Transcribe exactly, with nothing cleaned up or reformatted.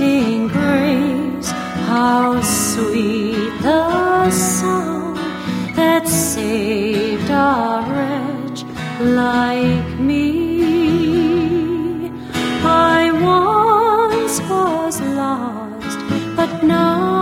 Amazing grace, how sweet the sound that saved a wretch like me. I once was lost, but now